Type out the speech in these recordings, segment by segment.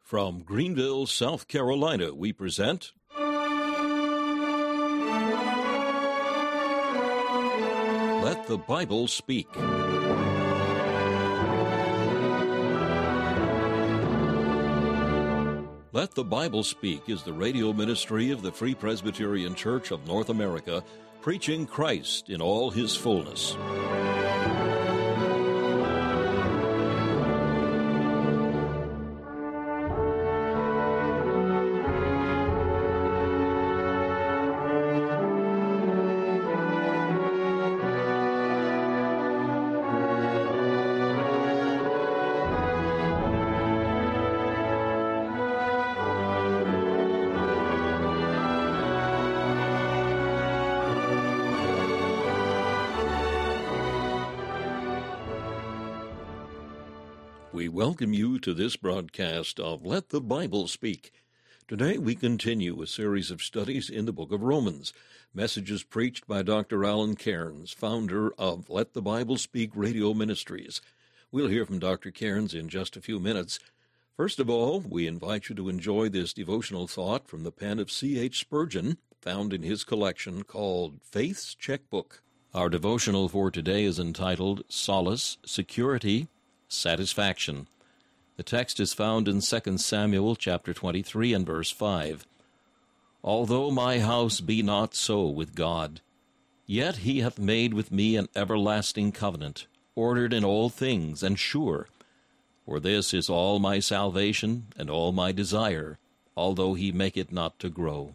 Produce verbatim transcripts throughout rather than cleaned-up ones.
From Greenville, South Carolina, we present Let the Bible Speak. Let the Bible Speak is the radio ministry of the Free Presbyterian Church of North America, preaching Christ in all his fullness. We welcome you to this broadcast of Let the Bible Speak. Today we continue a series of studies in the book of Romans, messages preached by Doctor Alan Cairns, founder of Let the Bible Speak Radio Ministries. We'll hear from Doctor Cairns in just a few minutes. First of all, we invite you to enjoy this devotional thought from the pen of C H Spurgeon, found in his collection called Faith's Checkbook. Our devotional for today is entitled Solace, Security, Satisfaction. The text is found in Second Samuel chapter twenty-three and verse five. Although my house be not so with God, yet he hath made with me an everlasting covenant, ordered in all things and sure. For this is all my salvation and all my desire, although he make it not to grow.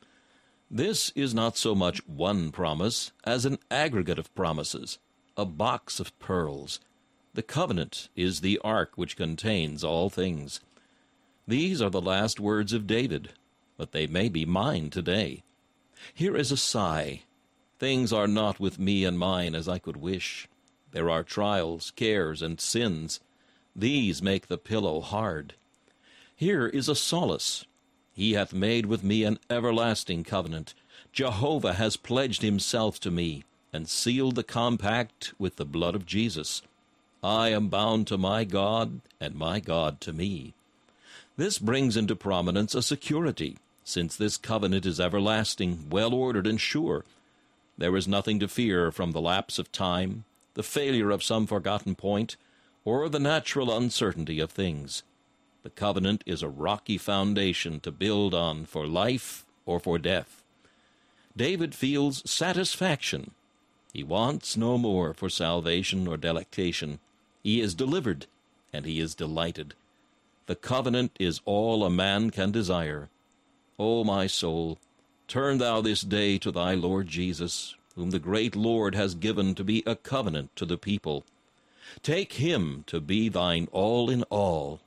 This is not so much one promise as an aggregate of promises, a box of pearls. The covenant is the ark which contains all things. These are the last words of David, but they may be mine today. Here is a sigh. Things are not with me and mine as I could wish. There are trials, cares, and sins. These make the pillow hard. Here is a solace. He hath made with me an everlasting covenant. Jehovah has pledged himself to me, and sealed the compact with the blood of Jesus. I am bound to my God, and my God to me. This brings into prominence a security, since this covenant is everlasting, well-ordered, and sure. There is nothing to fear from the lapse of time, the failure of some forgotten point, or the natural uncertainty of things. The covenant is a rocky foundation to build on for life or for death. David feels satisfaction. He wants no more for salvation or delectation. He is delivered, and he is delighted. The covenant is all a man can desire. O my soul, turn thou this day to thy Lord Jesus, whom the great Lord has given to be a covenant to the people. Take him to be thine all in all.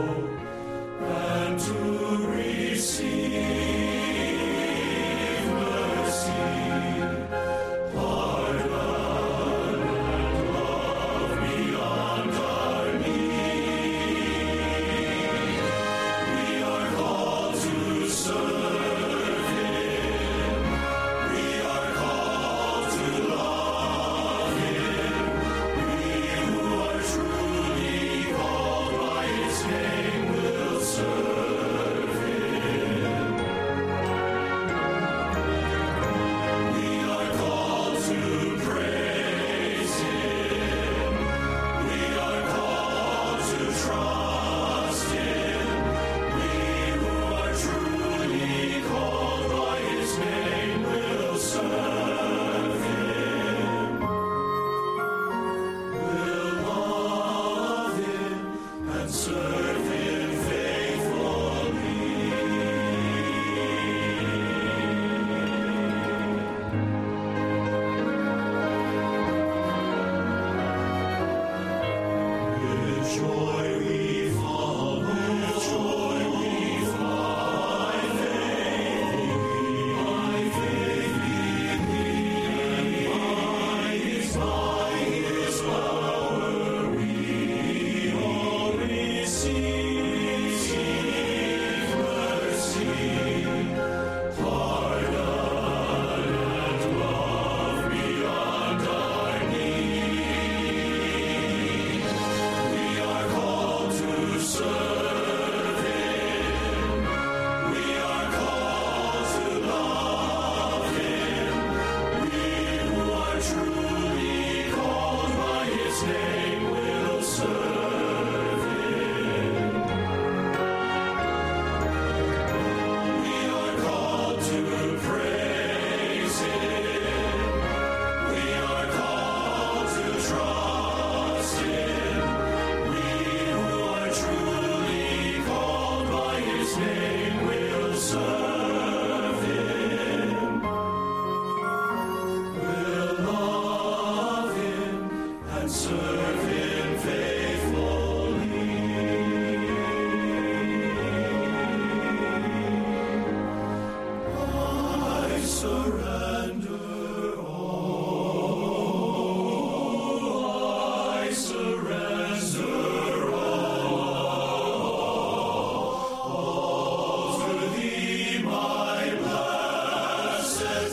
Receive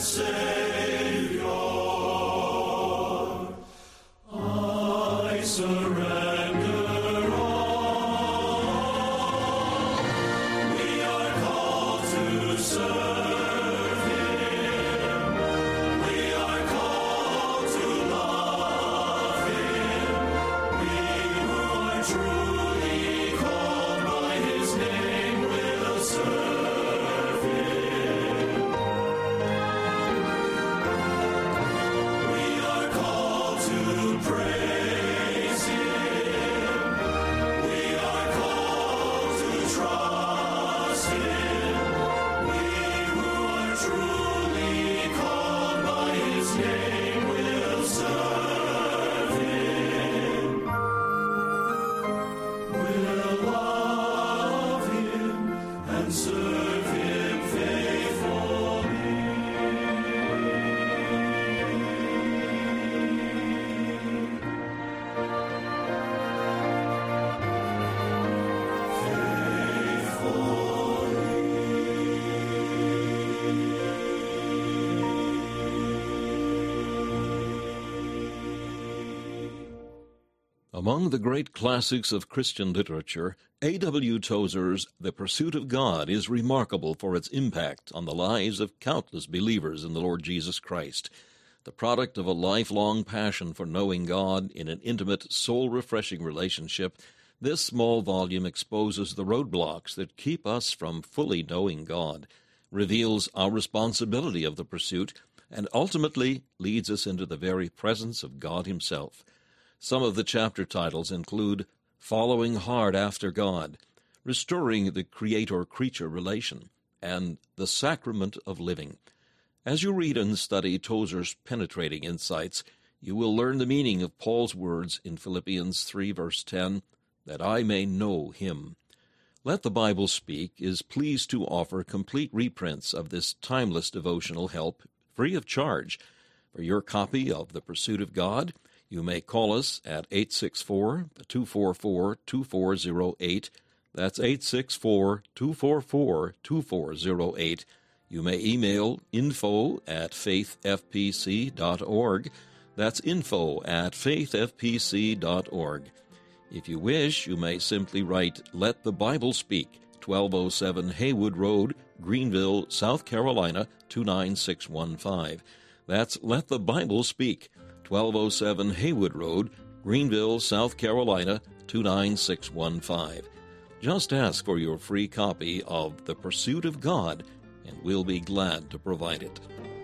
Among the great classics of Christian literature, A W Tozer's The Pursuit of God is remarkable for its impact on the lives of countless believers in the Lord Jesus Christ. The product of a lifelong passion for knowing God in an intimate, soul-refreshing relationship, this small volume exposes the roadblocks that keep us from fully knowing God, reveals our responsibility of the pursuit, and ultimately leads us into the very presence of God Himself. Some of the chapter titles include Following Hard After God, Restoring the Creator-Creature Relation, and The Sacrament of Living. As you read and study Tozer's penetrating insights, you will learn the meaning of Paul's words in Philippians three, verse ten, that I may know Him. Let the Bible Speak is pleased to offer complete reprints of this timeless devotional help free of charge. For your copy of The Pursuit of God, you may call us at eight six four, two four four, two four zero eight. That's eight six four, two four four, two four zero eight. You may email info at faith f p c dot org. That's info at faith f p c dot org. If you wish, you may simply write Let the Bible Speak, twelve oh seven Haywood Road, Greenville, South Carolina, two nine six one five. That's Let the Bible Speak, twelve oh seven Haywood Road, Greenville, South Carolina, two nine six one five. Just ask for your free copy of The Pursuit of God, and we'll be glad to provide it.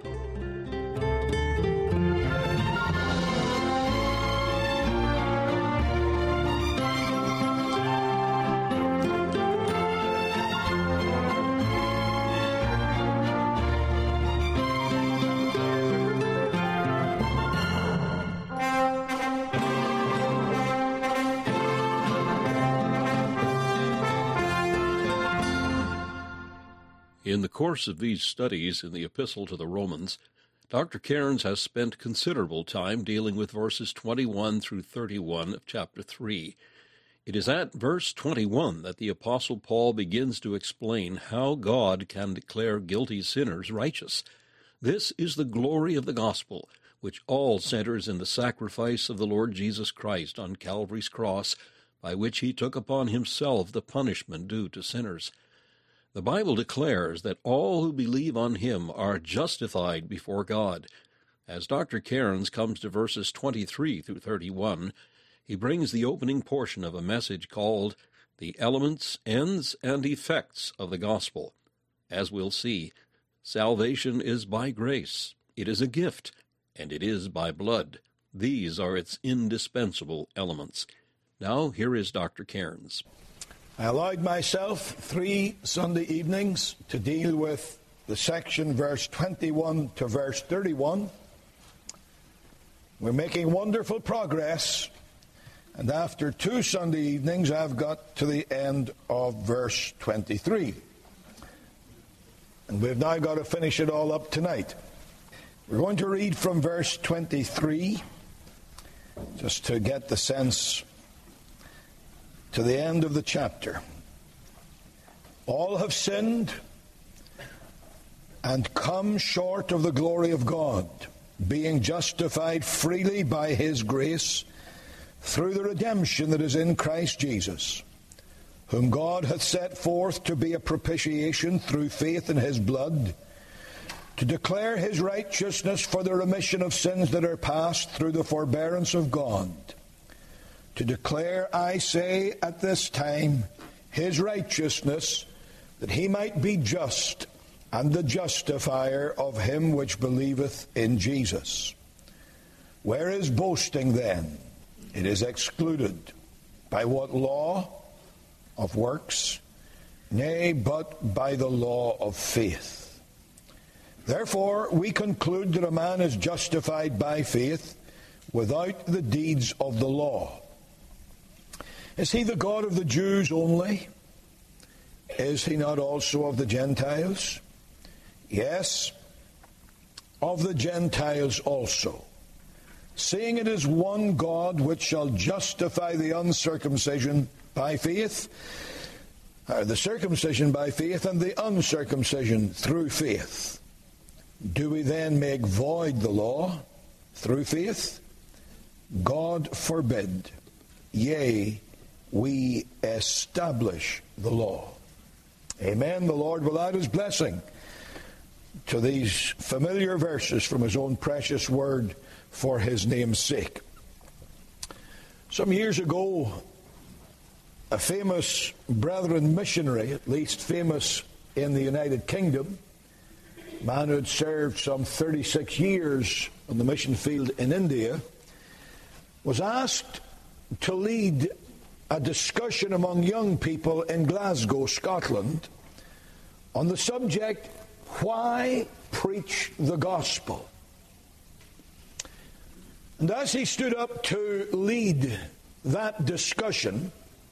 In the course of these studies in the Epistle to the Romans, Doctor Cairns has spent considerable time dealing with verses twenty-one through thirty-one of chapter three. It is at verse twenty-one that the Apostle Paul begins to explain how God can declare guilty sinners righteous. This is the glory of the gospel, which all centers in the sacrifice of the Lord Jesus Christ on Calvary's cross, by which he took upon himself the punishment due to sinners. The Bible declares that all who believe on him are justified before God. As Doctor Cairns comes to verses twenty-three through thirty-one, he brings the opening portion of a message called The Elements, Ends, and Effects of the Gospel. As we'll see, salvation is by grace, it is a gift, and it is by blood. These are its indispensable elements. Now, here is Doctor Cairns. I allowed myself three Sunday evenings to deal with the section verse twenty-one to verse thirty-one. We're making wonderful progress, and after two Sunday evenings I've got to the end of verse twenty-three. And we've now got to finish it all up tonight. We're going to read from verse twenty-three, just to get the sense, to the end of the chapter. All have sinned and come short of the glory of God, being justified freely by his grace, through the redemption that is in Christ Jesus, whom God hath set forth to be a propitiation through faith in his blood, to declare his righteousness for the remission of sins that are past through the forbearance of God, to declare, I say, at this time, his righteousness, that he might be just, and the justifier of him which believeth in Jesus. Where is boasting then? It is excluded. By what law? Of works? Nay, but by the law of faith. Therefore, we conclude that a man is justified by faith without the deeds of the law. Is he the God of the Jews only? Is he not also of the Gentiles? Yes, of the Gentiles also. Seeing it is one God which shall justify the uncircumcision by faith, or the circumcision by faith, and the uncircumcision through faith. Do we then make void the law through faith? God forbid. Yea, we establish the law. Amen. The Lord will add his blessing to these familiar verses from his own precious word for his name's sake. Some years ago, a famous Brethren missionary, at least famous in the United Kingdom, a man who had served some thirty-six years on the mission field in India, was asked to lead a discussion among young people in Glasgow, Scotland, on the subject, why preach the gospel? And as he stood up to lead that discussion,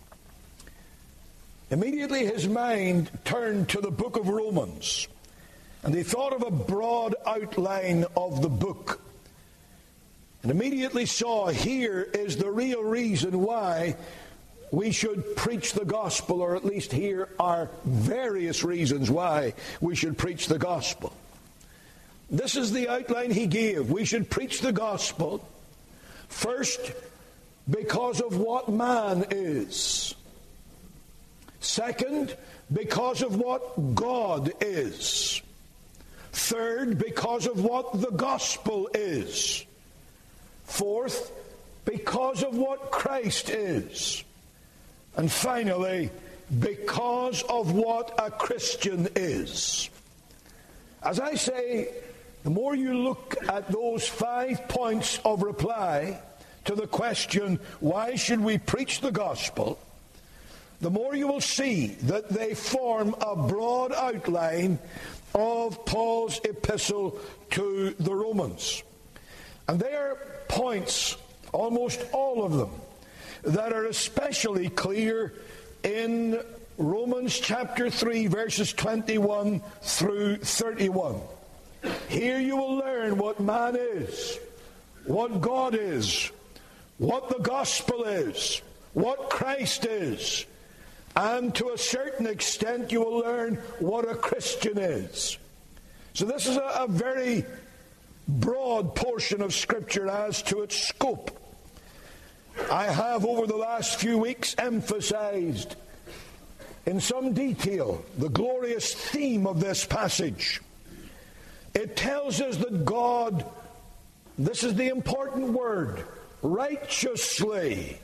immediately his mind turned to the book of Romans, and he thought of a broad outline of the book, and immediately saw here is the real reason why we should preach the gospel, or at least here are various reasons why we should preach the gospel. This is the outline he gave. We should preach the gospel, first, because of what man is. Second, because of what God is. Third, because of what the gospel is. Fourth, because of what Christ is. And finally, because of what a Christian is. As I say, the more you look at those five points of reply to the question, why should we preach the gospel, the more you will see that they form a broad outline of Paul's epistle to the Romans. And they are points, almost all of them, that are especially clear in Romans chapter three, verses twenty-one through thirty-one. Here you will learn what man is, what God is, what the gospel is, what Christ is, and to a certain extent you will learn what a Christian is. So this is a, a very broad portion of Scripture as to its scope. I have over the last few weeks emphasized in some detail the glorious theme of this passage. It tells us that God, this is the important word, righteously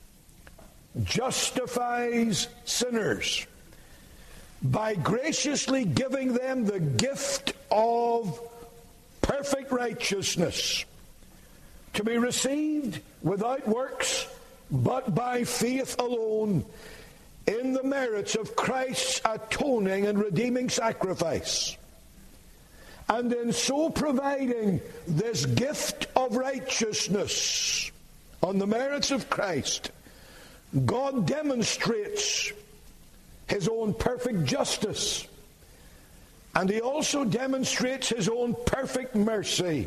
justifies sinners by graciously giving them the gift of perfect righteousness, to be received without works, but by faith alone, in the merits of Christ's atoning and redeeming sacrifice. And in so providing this gift of righteousness on the merits of Christ, God demonstrates his own perfect justice, and he also demonstrates his own perfect mercy,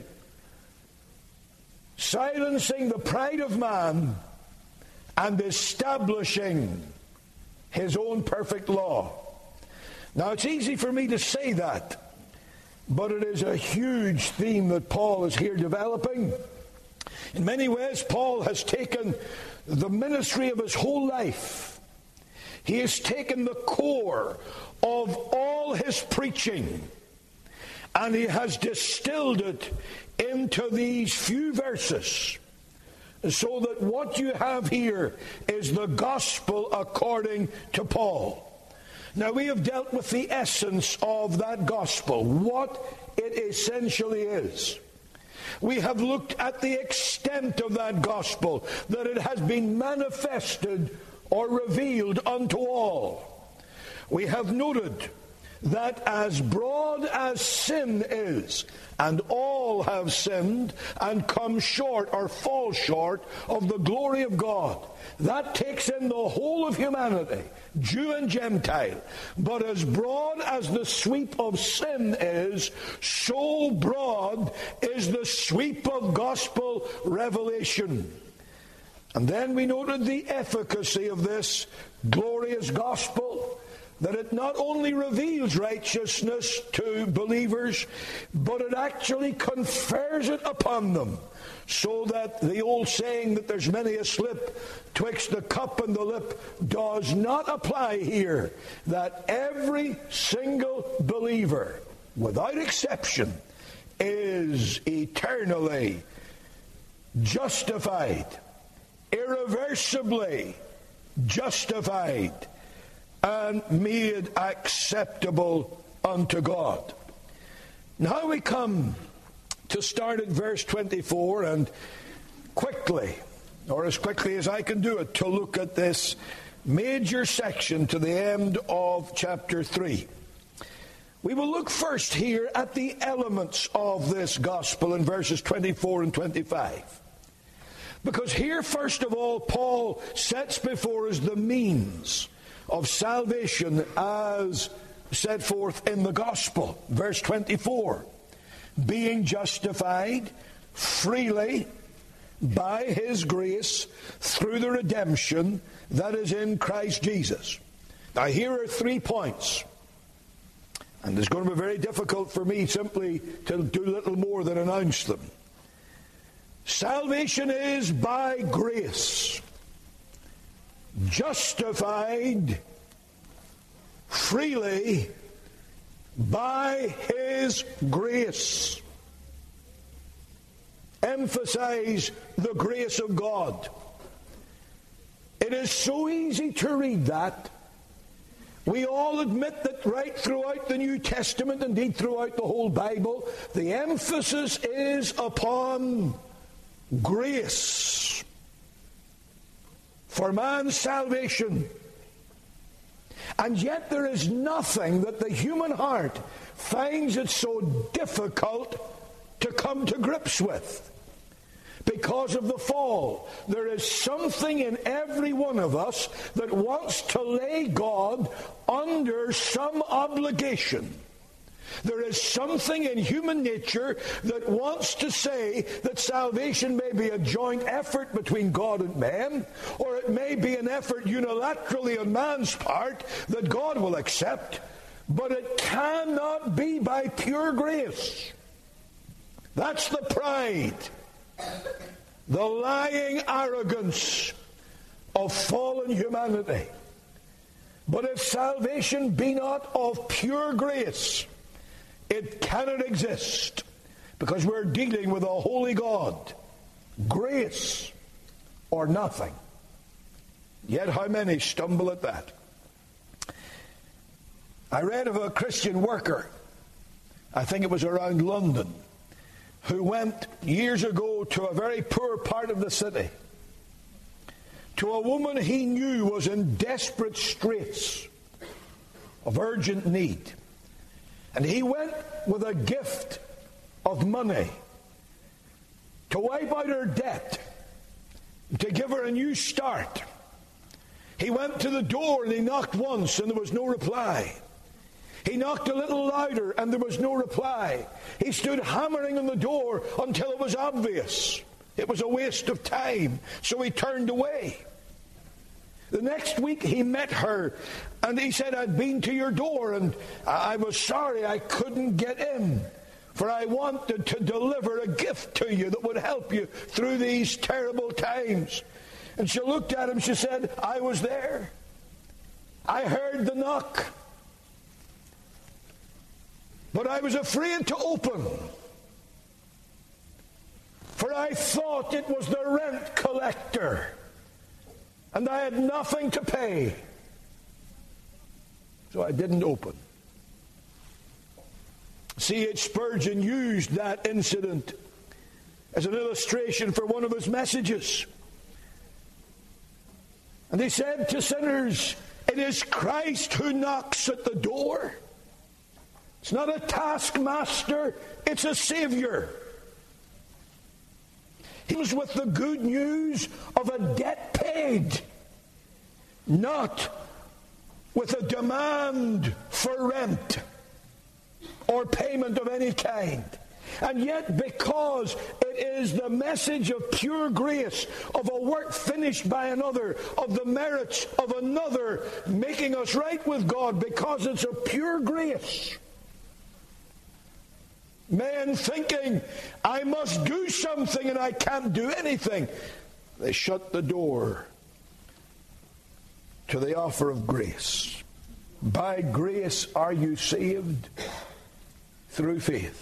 silencing the pride of man and establishing his own perfect law. Now, it's easy for me to say that, but it is a huge theme that Paul is here developing. In many ways, Paul has taken the ministry of his whole life. He has taken the core of all his preaching, and he has distilled it into these few verses, so that what you have here is the gospel according to Paul. Now, we have dealt with the essence of that gospel, what it essentially is. We have looked at the extent of that gospel, that it has been manifested or revealed unto all. We have noted that as broad as sin is, and all have sinned and come short or fall short of the glory of God, that takes in the whole of humanity, Jew and Gentile. But as broad as the sweep of sin is, so broad is the sweep of gospel revelation. And then we noted the efficacy of this glorious gospel, that it not only reveals righteousness to believers, but it actually confers it upon them, so that the old saying that there's many a slip twixt the cup and the lip does not apply here, that every single believer, without exception, is eternally justified, irreversibly justified, and made acceptable unto God. Now we come to start at verse twenty-four, and quickly, or as quickly as I can do it, to look at this major section to the end of chapter three. We will look first here at the elements of this gospel in verses twenty-four and twenty-five. Because here, first of all, Paul sets before us the means of salvation as set forth in the gospel. Verse twenty-four, being justified freely by his grace through the redemption that is in Christ Jesus. Now here are three points, and it's going to be very difficult for me simply to do little more than announce them. Salvation is by grace, justified freely by his grace. Emphasize the grace of God. It is so easy to read that. We all admit that right throughout the New Testament, indeed throughout the whole Bible, the emphasis is upon grace for man's salvation. And yet there is nothing that the human heart finds it so difficult to come to grips with. Because of the fall, there is something in every one of us that wants to lay God under some obligation. There is something in human nature that wants to say that salvation may be a joint effort between God and man, or it may be an effort unilaterally on man's part that God will accept, but it cannot be by pure grace. That's the pride, the lying arrogance of fallen humanity. But if salvation be not of pure grace, it cannot exist, because we're dealing with a holy God. Grace or nothing. Yet how many stumble at that? I read of a Christian worker, I think it was around London, who went years ago to a very poor part of the city, to a woman he knew was in desperate straits of urgent need. And he went with a gift of money to wipe out her debt, to give her a new start. He went to the door and he knocked once and there was no reply. He knocked a little louder and there was no reply. He stood hammering on the door until it was obvious it was a waste of time, so he turned away. The next week he met her and he said, I'd been to your door and I was sorry I couldn't get in. For I wanted to deliver a gift to you that would help you through these terrible times. And she looked at him, she said, I was there. I heard the knock. But I was afraid to open. For I thought it was the rent collector. And I had nothing to pay. So I didn't open. C H Spurgeon used that incident as an illustration for one of his messages. And he said to sinners, it is Christ who knocks at the door. It's not a taskmaster, it's a Savior. He was with the good news of a debt paid, not with a demand for rent or payment of any kind. And yet, because it is the message of pure grace, of a work finished by another, of the merits of another making us right with God, because it's of pure grace, men thinking, I must do something and I can't do anything, they shut the door to the offer of grace. By grace are you saved through faith.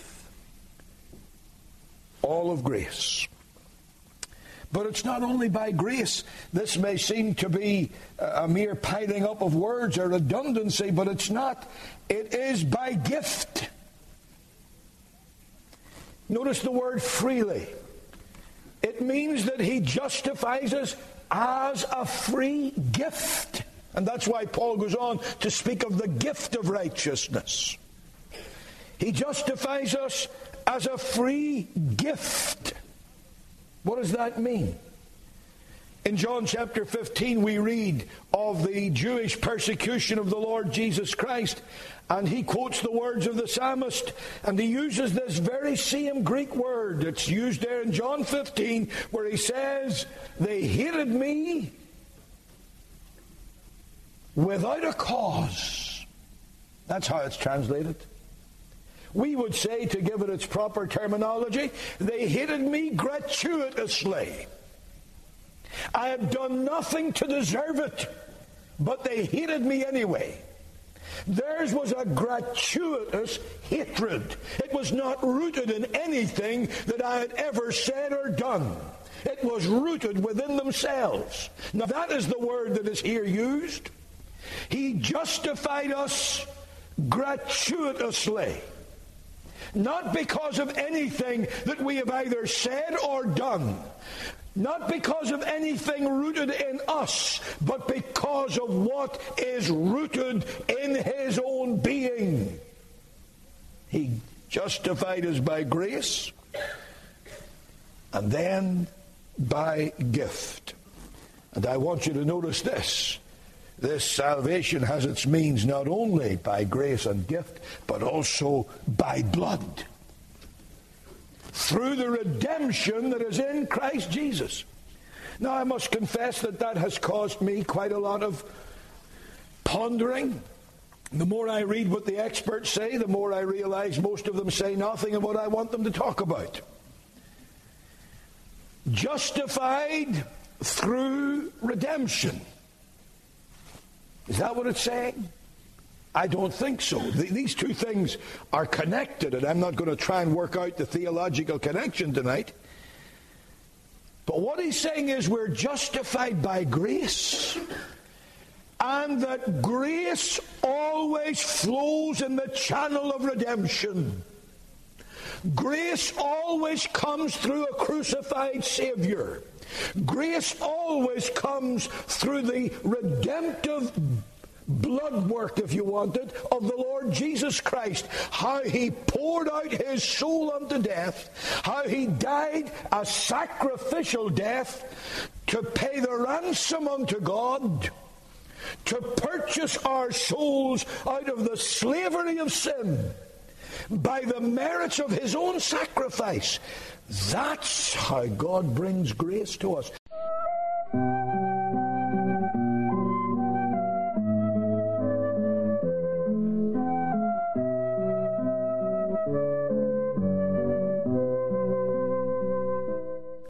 All of grace. But it's not only by grace. This may seem to be a mere piling up of words or redundancy, but it's not. It is by gift. Notice the word freely. It means that he justifies us as a free gift. And that's why Paul goes on to speak of the gift of righteousness. He justifies us as a free gift. What does that mean? In John chapter fifteen we read of the Jewish persecution of the Lord Jesus Christ, and he quotes the words of the psalmist, and he uses this very same Greek word. It's used there in John fifteen, where he says, they hated me without a cause. That's how it's translated. We would say, to give it its proper terminology, they hated me gratuitously. I had done nothing to deserve it, but they hated me anyway. Theirs was a gratuitous hatred. It was not rooted in anything that I had ever said or done. It was rooted within themselves. Now that is the word that is here used. He justified us gratuitously. Not because of anything that we have either said or done. Not because of anything rooted in us, but because of what is rooted in his own being. He justified us by grace, and then by gift. And I want you to notice this. This salvation has its means not only by grace and gift, but also by blood. Through the redemption that is in Christ Jesus. Now, I must confess that that has caused me quite a lot of pondering. The more I read what the experts say, the more I realize most of them say nothing of what I want them to talk about. Justified through redemption. Is that what it's saying? I don't think so. These two things are connected, and I'm not going to try and work out the theological connection tonight. But what he's saying is we're justified by grace, and that grace always flows in the channel of redemption. Grace always comes through a crucified Savior. Grace always comes through the redemptive blood work, if you want it, of the Lord Jesus Christ. How he poured out his soul unto death. How he died a sacrificial death to pay the ransom unto God, to purchase our souls out of the slavery of sin by the merits of his own sacrifice. That's how God brings grace to us.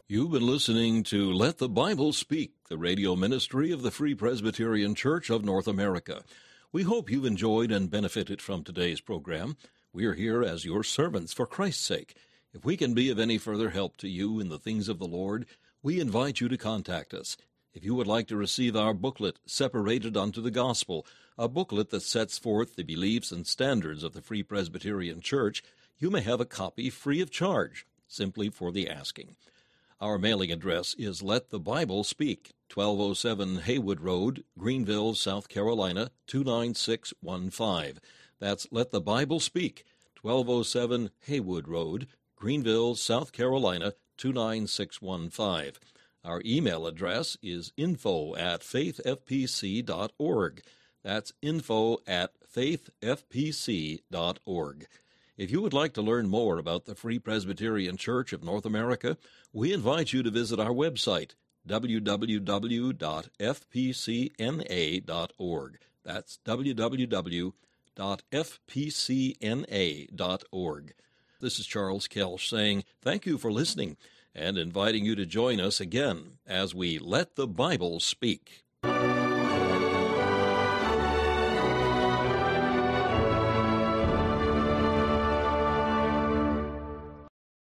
You've been listening to Let the Bible Speak, the radio ministry of the Free Presbyterian Church of North America. We hope you've enjoyed and benefited from today's program. We are here as your servants for Christ's sake. If we can be of any further help to you in the things of the Lord, we invite you to contact us. If you would like to receive our booklet, Separated Unto the Gospel, a booklet that sets forth the beliefs and standards of the Free Presbyterian Church, you may have a copy free of charge, simply for the asking. Our mailing address is Let the Bible Speak, twelve oh seven Haywood Road, Greenville, South Carolina, two nine six one five. That's Let the Bible Speak, twelve oh seven Haywood Road, Greenville, South Carolina, two nine six one five. Our email address is info at faith f p c dot org. That's info at faith f p c dot org. If you would like to learn more about the Free Presbyterian Church of North America, we invite you to visit our website, w w w dot f p c n a dot org. That's w w w dot f p c n a dot org. This is Charles Kelsch saying thank you for listening and inviting you to join us again as we Let the Bible Speak.